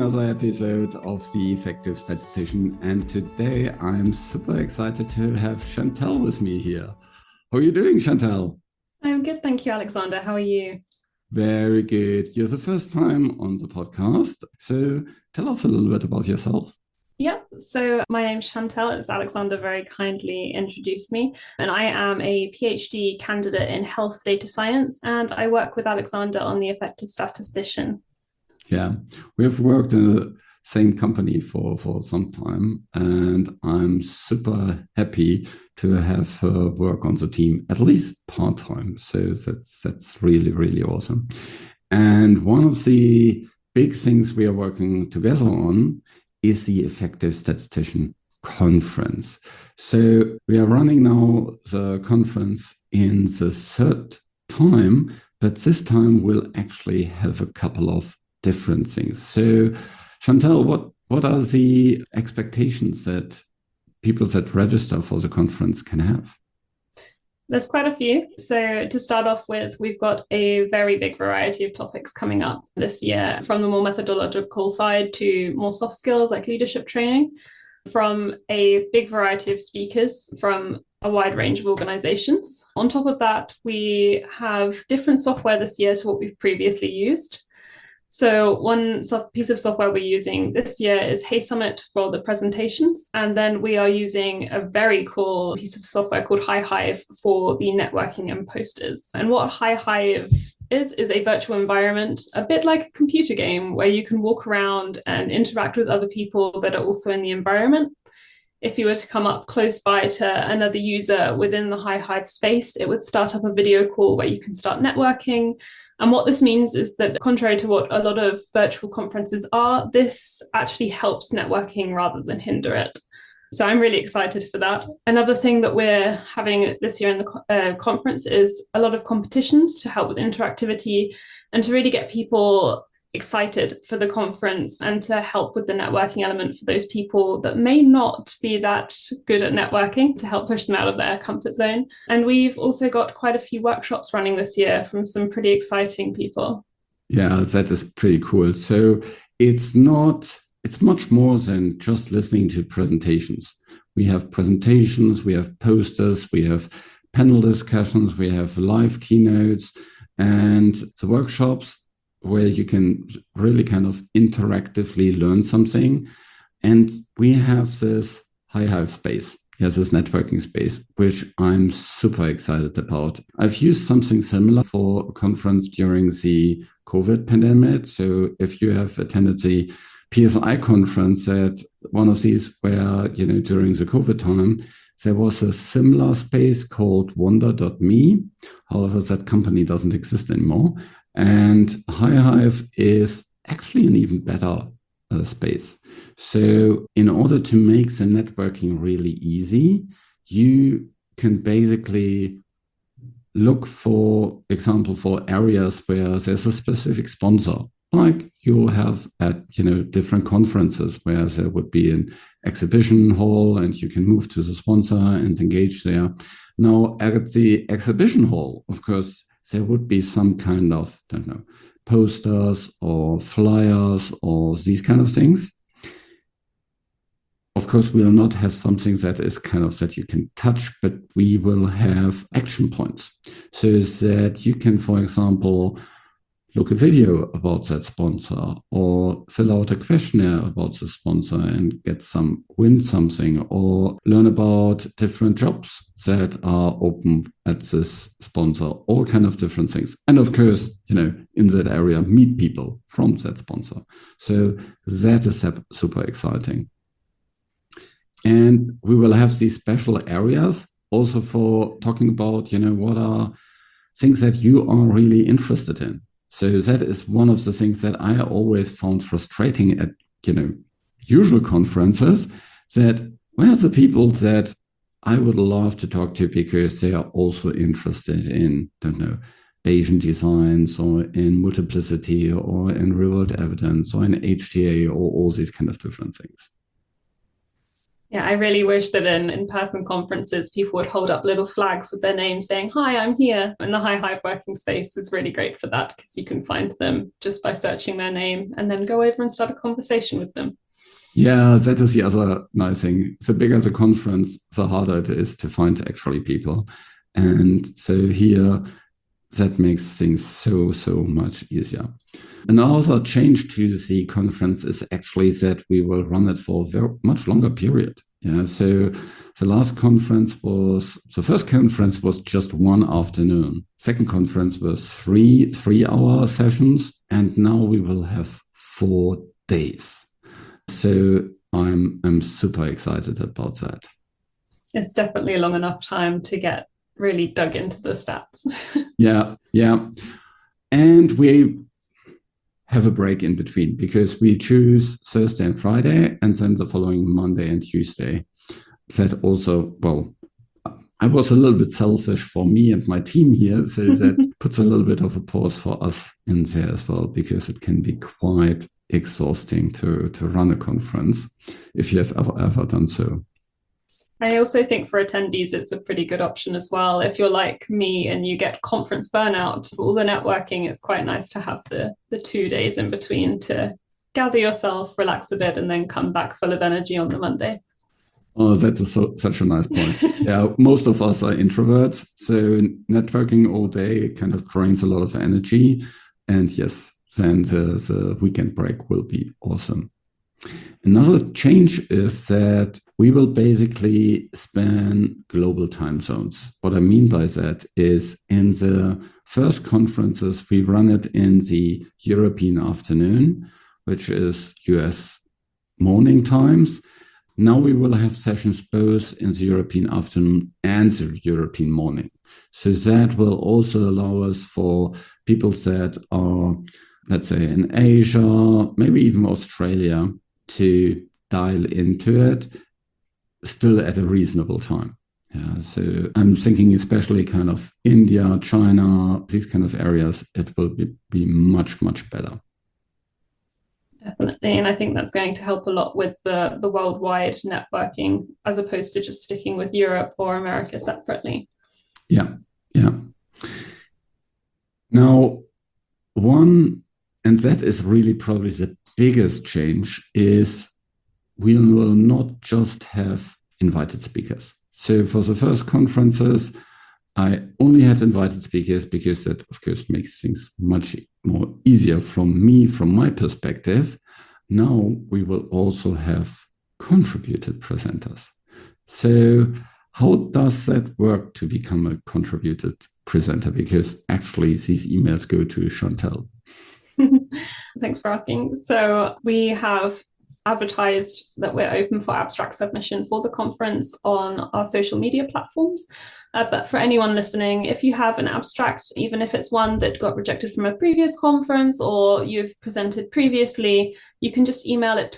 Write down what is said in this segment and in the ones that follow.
another episode of The Effective Statistician, and today I'm super excited to have Chantal with me here. How are you doing, Chantal? I'm good, thank you, Alexander. How are you? Very good. You're the first time on the podcast, so tell us a little bit about yourself. Yeah, so my name's Chantal, as Alexander very kindly introduced me, and I am a PhD candidate in health data science, and I work with Alexander on The Effective Statistician. Yeah, we have worked in the same company for some time, and I'm super happy to have her work on the team, at least part-time. So that's really, really awesome. And one of the big things we are working together on is the Effective Statistician Conference. So we are running now the conference in the third time, but this time we'll actually have a couple of different things. So Chantal, what are the expectations that people that register for the conference can have? There's quite a few. So to start off with, we've got a very big variety of topics coming up this year, from the more methodological side to more soft skills like leadership training, from a big variety of speakers from a wide range of organizations. On top of that, we have different software this year to what we've previously used. So one piece of software we're using this year is HeySummit for the presentations. And then we are using a very cool piece of software called HiHive for the networking and posters. And what HiHive is a virtual environment, a bit like a computer game where you can walk around and interact with other people that are also in the environment. If you were to come up close by to another user within the HiHive space, it would start up a video call where you can start networking. And what this means is that, contrary to what a lot of virtual conferences are, this actually helps networking rather than hinder it. So I'm really excited for that. Another thing that we're having this year in the conference is a lot of competitions to help with interactivity and to really get people excited for the conference and to help with the networking element for those people that may not be that good at networking, to help push them out of their comfort zone. And we've also got quite a few workshops running this year from some pretty exciting people. Yeah, that is pretty cool. So it's much more than just listening to presentations. We have presentations, we have posters, we have panel discussions, we have live keynotes, and the workshops where you can really kind of interactively learn something. And we have this HiHive space, yes, this networking space, which I'm super excited about. I've used something similar for a conference during the COVID pandemic. So if you have attended the PSI conference, at one of these where, during the COVID time, there was a similar space called Wonder.me. However, that company doesn't exist anymore. And HiHive is actually an even better space. So in order to make the networking really easy, you can basically look, for example, for areas where there's a specific sponsor, like you have at different conferences where there would be an exhibition hall and you can move to the sponsor and engage there. Now at the exhibition hall, of course, there would be some kind of, posters or flyers or these kind of things. Of course, we will not have something that is kind of that you can touch, but we will have action points so that you can, for example, look a video about that sponsor or fill out a questionnaire about the sponsor and win something, or learn about different jobs that are open at this sponsor, all kind of different things. And of course, in that area, meet people from that sponsor. So that is super exciting. And we will have these special areas also for talking about, what are things that you are really interested in. So that is one of the things that I always found frustrating at, usual conferences, that where the people that I would love to talk to because they are also interested in, Bayesian designs or in multiplicity or in real world evidence or in HTA or all these kind of different things. Yeah, I really wish that in in-person conferences, people would hold up little flags with their name saying, "Hi, I'm here." And the High Hive working space is really great for that because you can find them just by searching their name and then go over and start a conversation with them. Yeah, that is the other nice thing. The bigger the conference, the harder it is to find actually people. And so here, that makes things so much easier. Another change to the conference is actually that we will run it for a very much longer period. Yeah, so the first conference was just one afternoon. Second conference was three-hour sessions, and now we will have 4 days. So I'm super excited about that. It's definitely a long enough time to get really dug into the stats. Yeah. And we have a break in between because we choose Thursday and Friday, and then the following Monday and Tuesday. That also, well, I was a little bit selfish for me and my team here, so that puts a little bit of a pause for us in there as well, because it can be quite exhausting to run a conference if you have ever done so. I also think for attendees, it's a pretty good option as well. If you're like me and you get conference burnout, all the networking, it's quite nice to have the 2 days in between to gather yourself, relax a bit, and then come back full of energy on the Monday. Oh, that's such a nice point. Yeah, most of us are introverts, so networking all day kind of drains a lot of energy. And yes, then the weekend break will be awesome. Another change is that we will basically span global time zones. What I mean by that is in the first conferences, we run it in the European afternoon, which is US morning times. Now we will have sessions both in the European afternoon and the European morning. So that will also allow us for people that are, let's say, in Asia, maybe even Australia, to dial into it still at a reasonable time. Yeah, so I'm thinking especially kind of India, China, these kind of areas, it will be much better. Definitely. And I think that's going to help a lot with the worldwide networking as opposed to just sticking with Europe or America separately. Yeah. Now, and that is really probably the biggest change, is we will not just have invited speakers. So for the first conferences, I only had invited speakers because that, of course, makes things much more easier from my perspective. Now we will also have contributed presenters. So how does that work to become a contributed presenter? Because actually these emails go to Chantal. Thanks for asking. So we have advertised that we're open for abstract submission for the conference on our social media platforms. But for anyone listening, if you have an abstract, even if it's one that got rejected from a previous conference or you've presented previously, you can just email it to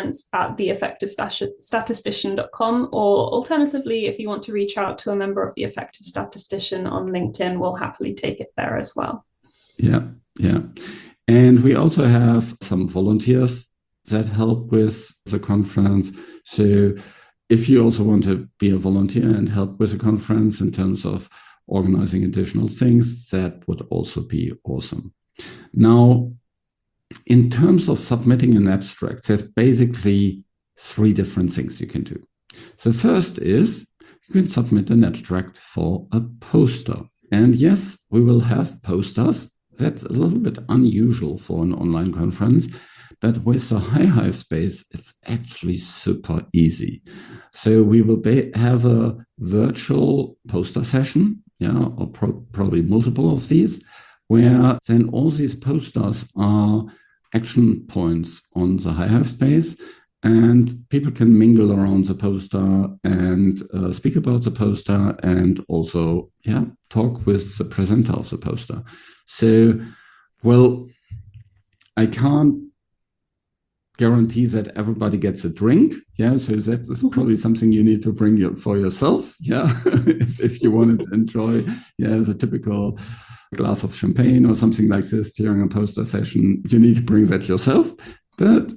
conference@theeffectivestatistician.com, or alternatively, if you want to reach out to a member of the Effective Statistician on LinkedIn, we'll happily take it there as well. Yeah. And we also have some volunteers that help with the conference. So if you also want to be a volunteer and help with the conference in terms of organizing additional things, that would also be awesome. Now, in terms of submitting an abstract, there's basically 3 different things you can do. The first is you can submit an abstract for a poster. And yes, we will have posters. That's a little bit unusual for an online conference. But with the High Hive space, it's actually super easy. So we will have a virtual poster session, or probably multiple of these, where then all these posters are action points on the High Hive space, and people can mingle around the poster and speak about the poster, and also talk with the presenter of the poster. So, well, I can't guarantee that everybody gets a drink. So that is probably something you need to bring for yourself. if you want to enjoy, as a typical glass of champagne or something like this during a poster session, you need to bring that yourself. But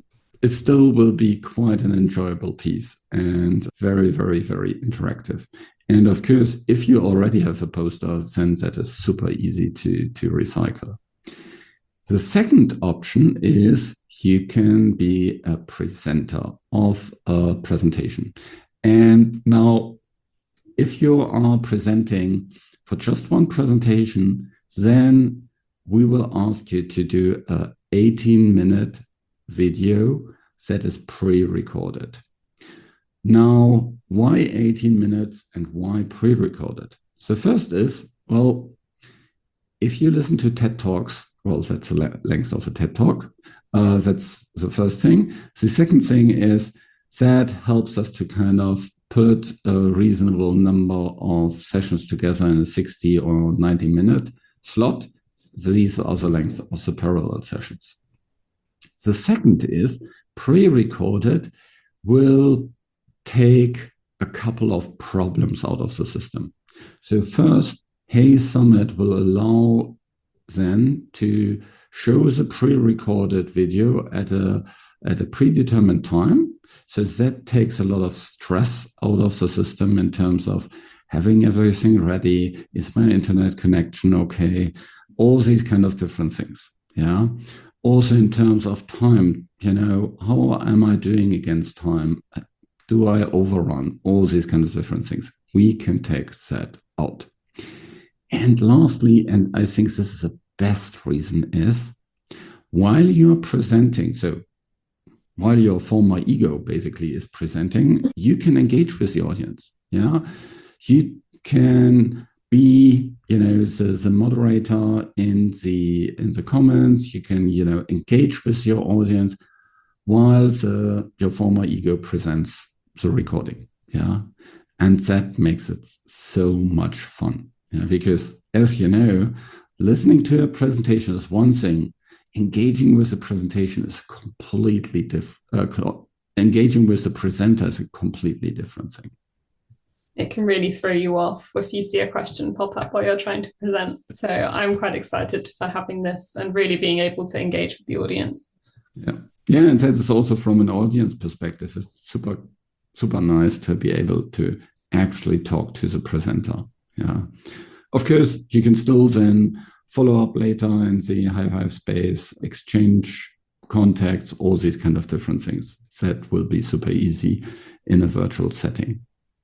it still will be quite an enjoyable piece and very, very, very interactive. And of course, if you already have a poster, then that is super easy to recycle. The second option is you can be a presenter of a presentation. And now, if you are presenting for just one presentation, then we will ask you to do an 18-minute video that is pre-recorded. Now, why 18 minutes and why pre-recorded? So first is, well, if you listen to TED Talks, well, that's the length of a TED Talk. That's the first thing. The second thing is that helps us to kind of put a reasonable number of sessions together in a 60 or 90-minute slot. These are the length of the parallel sessions. The second is pre-recorded will take a couple of problems out of the system. So first, Hey Summit will allow then to show the pre-recorded video at a predetermined time. So that takes a lot of stress out of the system in terms of having everything ready. Is my internet connection okay? All these kind of different things. Yeah. Also in terms of time, how am I doing against time? Do I overrun? All these kind of different things. We can take that out. And lastly, and I think this is the best reason, is while you're presenting, so while your former ego basically is presenting, you can engage with the audience. Yeah, you can be, the moderator in the comments. You can, engage with your audience while your former ego presents the recording. Yeah, and that makes it so much fun. Yeah, because as you know, listening to a presentation is one thing. Engaging with the presentation is completely different. Engaging with the presenter is a completely different thing. It can really throw you off if you see a question pop up while you're trying to present. So I'm quite excited for having this and really being able to engage with the audience. Yeah, and that is also from an audience perspective. It's super, super nice to be able to actually talk to the presenter. Yeah, of course, you can still then follow up later in the high space, exchange contacts, all these kind of different things. That will be super easy in a virtual setting.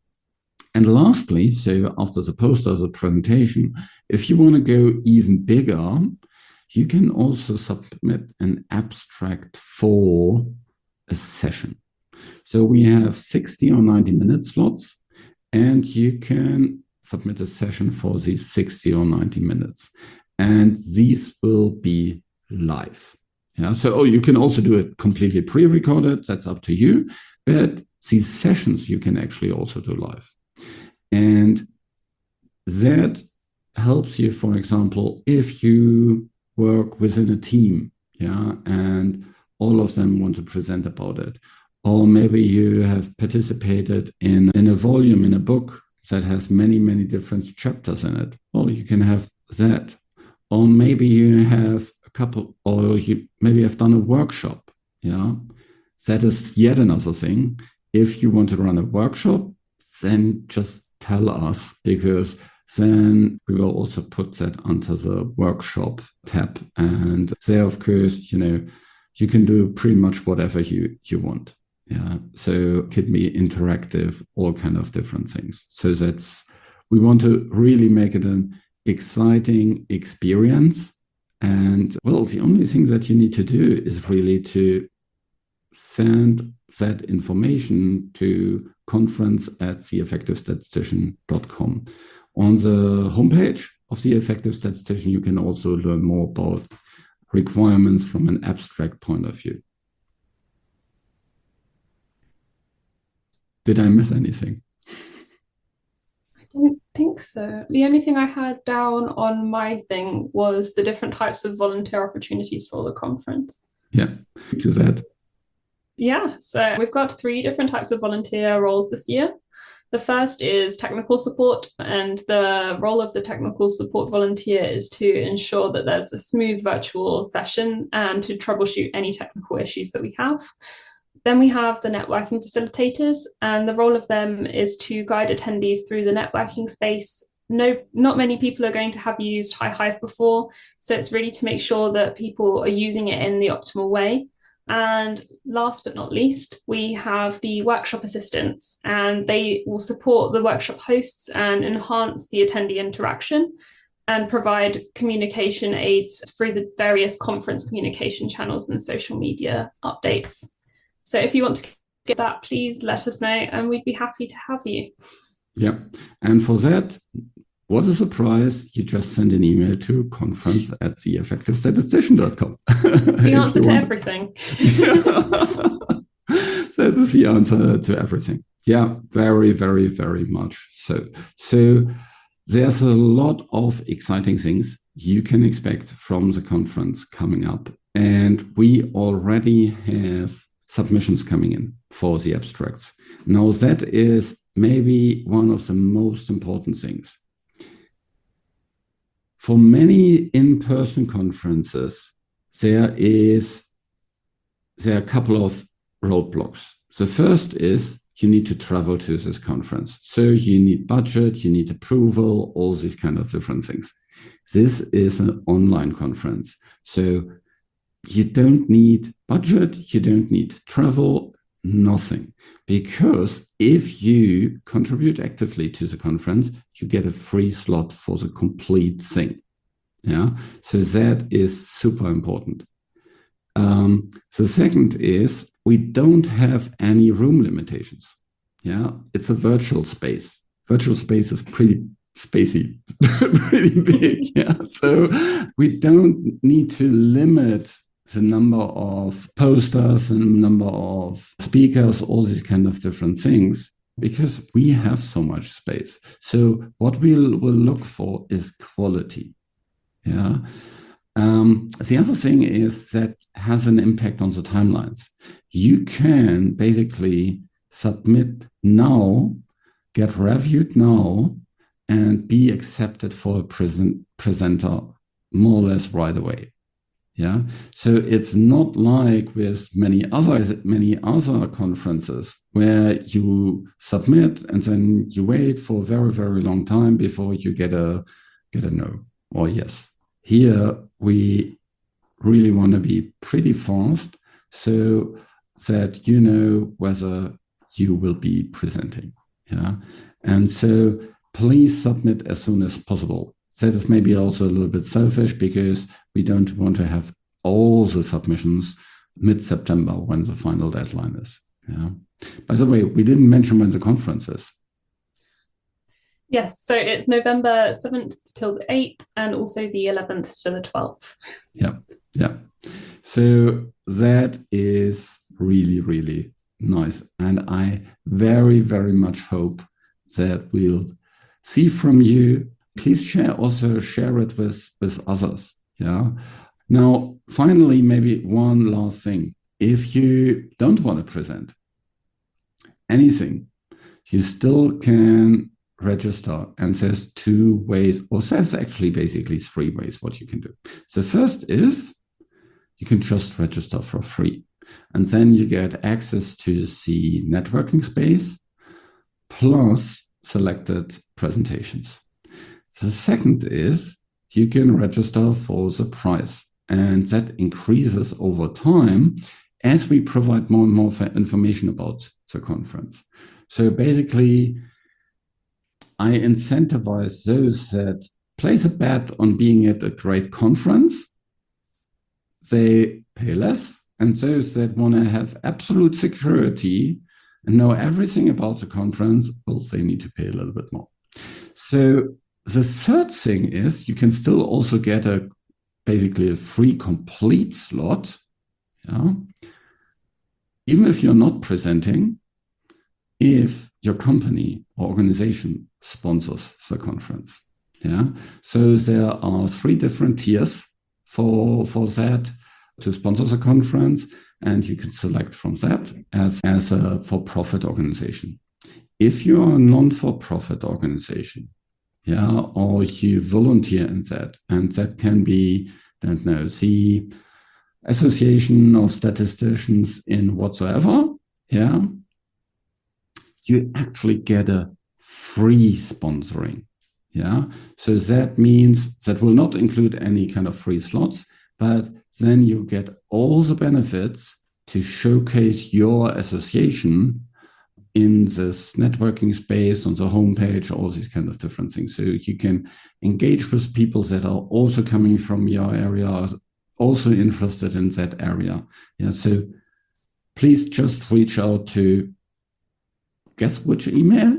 And lastly, so after the poster, the presentation, if you want to go even bigger, you can also submit an abstract for a session. So we have 60 or 90-minute slots, and you can submit a session for these 60 or 90 minutes. And these will be live. Yeah. So you can also do it completely pre-recorded. That's up to you. But these sessions you can actually also do live. And that helps you, for example, if you work within a team, yeah, and all of them want to present about it. Or maybe you have participated in a volume in a book that has many, many different chapters in it. Well, you can have that. Or maybe you have a couple, or you maybe have done a workshop. Yeah, that is yet another thing. If you want to run a workshop, then just tell us, because then we will also put that under the workshop tab. And there, of course, you can do pretty much whatever you want. Yeah, so it could be interactive, all kind of different things. So we want to really make it an exciting experience. And well, the only thing that you need to do is really to send that information to conference@theeffectivestatistician.com. On the homepage of the Effective Statistician, you can also learn more about requirements from an abstract point of view. Did I miss anything? I don't think so. The only thing I had down on my thing was the different types of volunteer opportunities for the conference. Yeah, to that. Yeah, so we've got 3 different types of volunteer roles this year. The first is technical support, and the role of the technical support volunteer is to ensure that there's a smooth virtual session and to troubleshoot any technical issues that we have. Then we have the networking facilitators, and the role of them is to guide attendees through the networking space. Not many people are going to have used HiHive before, so it's really to make sure that people are using it in the optimal way. And last but not least, we have the workshop assistants, and they will support the workshop hosts and enhance the attendee interaction and provide communication aids through the various conference communication channels and social media updates. So if you want to get that, please let us know and we'd be happy to have you. Yeah. And for that, what a surprise. You just send an email to conference@theeffectivestatistician.com. It's the answer to everything. That is the answer to everything. Yeah, very, very, very much so. So there's a lot of exciting things you can expect from the conference coming up. And we already have submissions coming in for the abstracts. Now, that is maybe one of the most important things. For many in-person conferences, there are a couple of roadblocks. The first is you need to travel to this conference. So you need budget, you need approval, all these kind of different things. This is an online conference. So you don't need budget, you don't need travel, nothing. Because if you contribute actively to the conference, you get a free slot for the complete thing. Yeah, so that is super important. The second is we don't have any room limitations. Yeah, it's a virtual space. Virtual space is pretty spacey, pretty big. Yeah, so we don't need to limit the number of posters and number of speakers, all these kind of different things, because we have so much space. So what we'll look for is quality. Yeah. The other thing is that has an impact on the timelines. You can basically submit now, get reviewed now, and be accepted for a presenter more or less right away. Yeah. So it's not like with many other conferences where you submit and then you wait for a very, very long time before you get a no or yes. Here we really want to be pretty fast so that you know whether you will be presenting. Yeah. And so please submit as soon as possible. That is maybe also a little bit selfish because we don't want to have all the submissions mid-September when the final deadline is. Yeah. By the way, we didn't mention when the conference is. Yes, so it's November 7th till the 8th and also the 11th to the 12th. Yeah, yeah. So that is really, really nice. And I very, very much hope that we'll see from you. Please share it with others. Yeah. Now, finally, maybe one last thing. If you don't want to present anything, you still can register. And there's two ways, or there's actually basically three ways what you can do. The first is you can just register for free. And then you get access to the networking space plus selected presentations. The second is you can register for the price, and that increases over time as we provide more and more information about the conference. So basically, I incentivize those that place a bet on being at a great conference, they pay less, and those that want to have absolute security and know everything about the conference, well, they need to pay a little bit more. So the third thing is you can still also get basically a free complete slot, yeah, even if you're not presenting, if your company or organization sponsors the conference. Yeah. So there are three different tiers for that to sponsor the conference, and you can select from that as a for-profit organization. If you are a non-for-profit organization, yeah, or you volunteer in that, and that can be, don't know, the association of statisticians in whatsoever, yeah, you actually get a free sponsoring. Yeah, so that means that will not include any kind of free slots, but then you get all the benefits to showcase your association in this networking space, on the homepage, all these kind of different things. So you can engage with people that are also coming from your area, also interested in that area. Yeah, so please just reach out to, guess which email?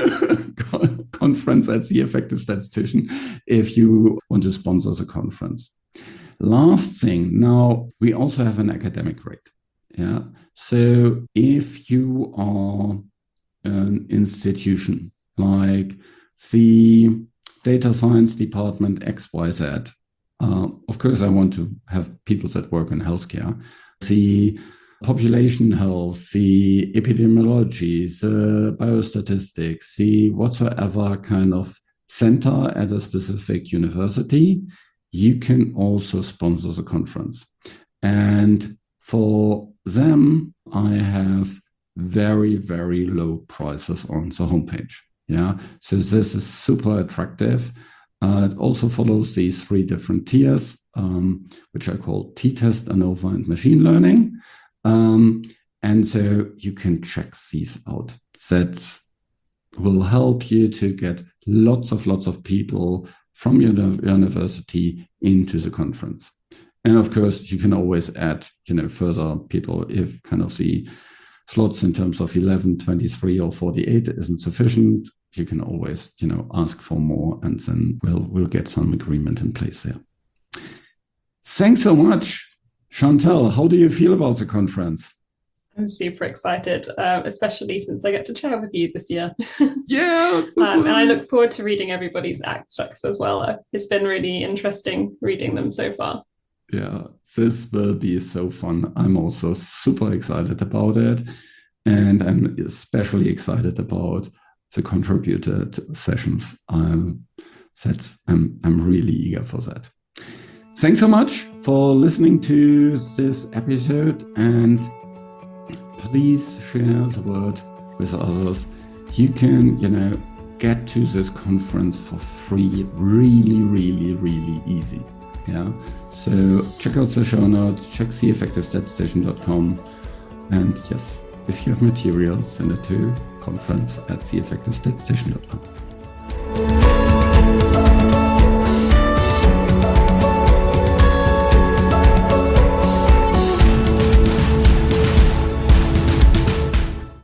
Conference at The Effective Statistician if you want to sponsor the conference. Last thing, now we also have an academic rate. Yeah. So if you are an institution like the data science department XYZ, of course, I want to have people that work in healthcare, the population health, the epidemiology, the biostatistics, the whatsoever kind of center at a specific university, you can also sponsor the conference. And for them, I have very, very low prices on the homepage. Yeah, so this is super attractive. It also follows these 3 different tiers, which I call T-Test, ANOVA, and machine learning. And so you can check these out. That will help you to get lots of people from your university into the conference. And of course, you can always add, further people if kind of the slots in terms of 11, 23, or 48 isn't sufficient. You can always, ask for more, and then we'll get some agreement in place there. Thanks so much. Chantal, how do you feel about the conference? I'm super excited, especially since I get to chair with you this year. Yeah. And I look forward to reading everybody's abstracts as well. It's been really interesting reading them so far. Yeah, this will be so fun. I'm also super excited about it. And I'm especially excited about the contributed sessions. I'm really eager for that. Thanks so much for listening to this episode, and please share the word with others. You can, get to this conference for free, really, really, really easy. Yeah. So check out the show notes, check theeffectivestatistician.com, and yes, if you have material, send it to conference@theeffectivestatistician.com.